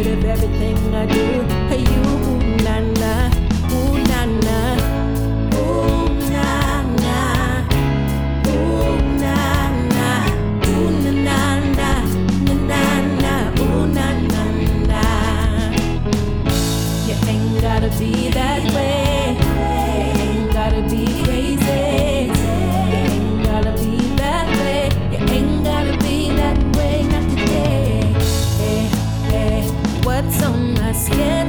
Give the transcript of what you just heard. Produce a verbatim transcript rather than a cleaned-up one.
part of everything I do. Hey, you, ooh, na na, ooh, na na, ooh, na na, ooh, na na, ooh, na na na, na na na, ooh, na na na. You ain't gotta be that way. You ain't gotta be crazy. You ain't gotta be that way. You ain't gotta be that way, not today. Hey, hey, what's on my skin?